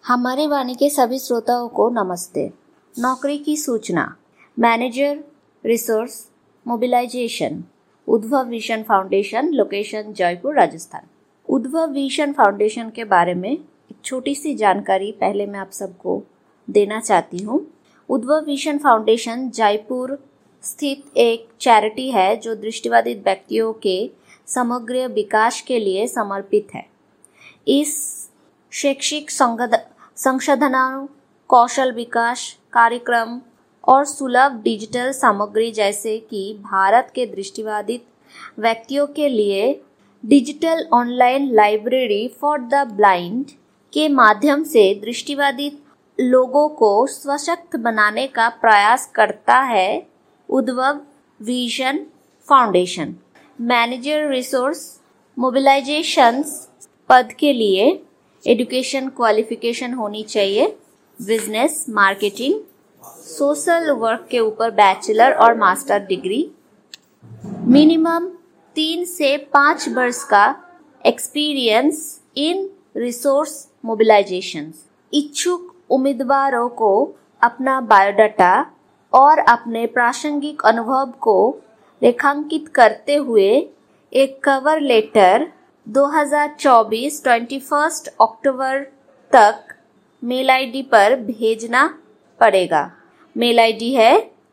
हमारे वाणी के सभी श्रोताओं को नमस्ते। नौकरी की सूचना, manager resource mobilisation, Udbhav vision foundation, location Jaipur, Rajasthan. Udbhav vision foundation के बारे में एक छोटी सी जानकारी पहले मैं आप सबको देना चाहती हूँ। उद्भव विजन फाउंडेशन जयपुर स्थित एक चैरिटी है जो दृष्टिबाधित व्यक्तियों के समग्र विकास के लिए समर्पित है। इस शैक्षिक संशोधनों, कौशल विकास कार्यक्रम और सुलभ डिजिटल सामग्री जैसे कि भारत के दृष्टिबाधित व्यक्तियों के लिए digital online library for the blind के माध्यम से दृष्टिबाधित लोगों को सशक्त बनाने का प्रयास करता है। Udbhav vision foundation manager resource mobilisations पद के लिए एजुकेशन क्वालिफिकेशन होनी चाहिए। बिजनेस, मार्केटिंग, सोशल वर्क के ऊपर बैचलर और मास्टर डिग्री, मिनिमम 3 से 5 वर्ष का एक्सपीरियंस इन रिसोर्स मोबिलाइजेशन। इच्छुक उम्मीदवारों को अपना बायोडाटा और अपने प्रासंगिक अनुभव को रेखांकित करते हुए एक कवर लेटर 2024 21 अक्टूबर तक मेल आईडी पर भेजना पड़ेगा। मेल आईडी है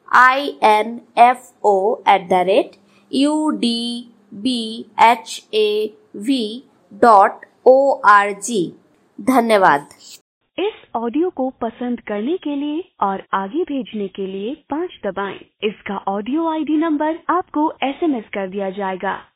info@udbhav.org। धन्यवाद। इस ऑडियो को पसंद करने के लिए और आगे भेजने के लिए 5 दबाएं। इसका ऑडियो आईडी नंबर आपको SMS कर दिया जाएगा।